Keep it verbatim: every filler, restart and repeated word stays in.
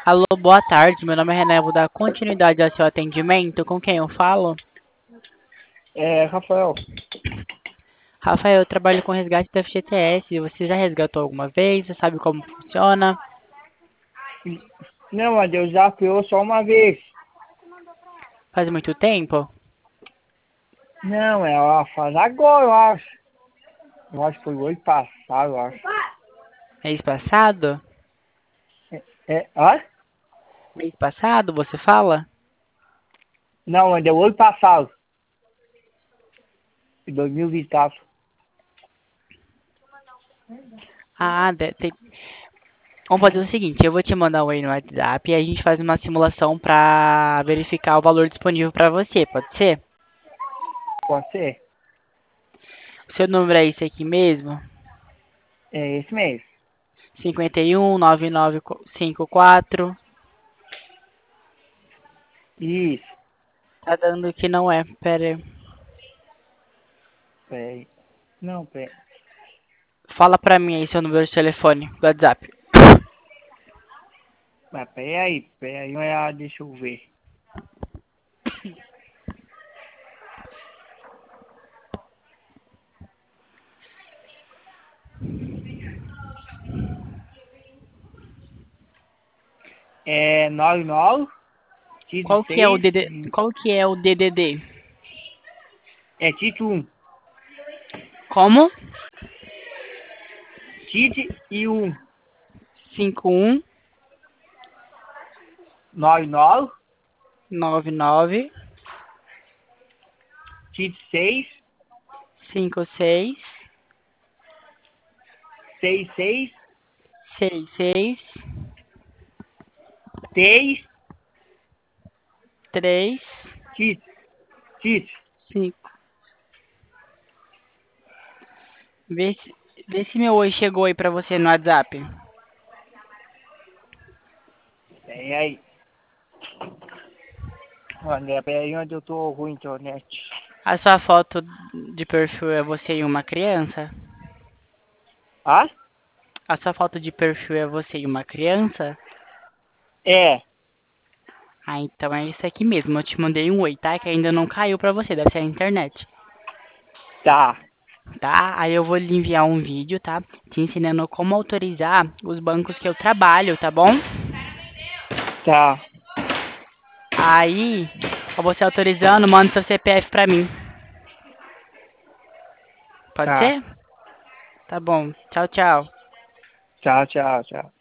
Alô, boa tarde. Meu nome é Renan. Eu vou dar continuidade ao seu atendimento. Com quem eu falo? É, Rafael. Rafael, eu trabalho com resgate da F G T S. Você já resgatou alguma vez? Você sabe como funciona? Não, mas Deus desafiou só uma vez. Faz muito tempo? Não, ela faz agora, eu acho. Eu acho que foi o ano passado, eu acho. Mês passado? É, é, hã? Mês passado, você fala? Não, mas deu ano passado. Em dois mil e vinte e quatro. Ah, de- tem- vamos fazer o seguinte. Eu vou te mandar um aí no WhatsApp e a gente faz uma simulação pra verificar o valor disponível pra você. Pode ser? Pode ser? O seu número é esse aqui mesmo? É esse mesmo. cinquenta e um, nove nove cinco quatro. Isso. Tá dando que não é. Pera aí. Peraí. Não, peraí. Fala pra mim aí seu número de telefone do WhatsApp. Mas peraí, peraí, mas deixa eu ver. É nove nove, Qual que é o seis, D D... Qual que é o D D D? é Tito um. Como? Tite e um. cinco um nove nove, nove nove Tite seis, cinco seis seis seis, seis seis seis, três Tite, Tite. cinco. Vê se, vê se meu oi chegou aí pra você no WhatsApp. Peraí. Olha, peraí onde eu tô ruim internet. A sua foto de perfil é você e uma criança? Ah? A sua foto de perfil é você e uma criança? É, Ah, então é isso aqui mesmo. Eu te mandei um oi, tá? Que ainda não caiu pra você, deve ser a internet. tá, Tá? Aí eu vou lhe enviar um vídeo, tá? Te ensinando como autorizar os bancos que eu trabalho, tá bom? tá, Aí, pra você autorizando, manda seu C P F pra mim. Pode tá. ser? Tá bom. Tchau, tchau. Tchau, tchau, tchau.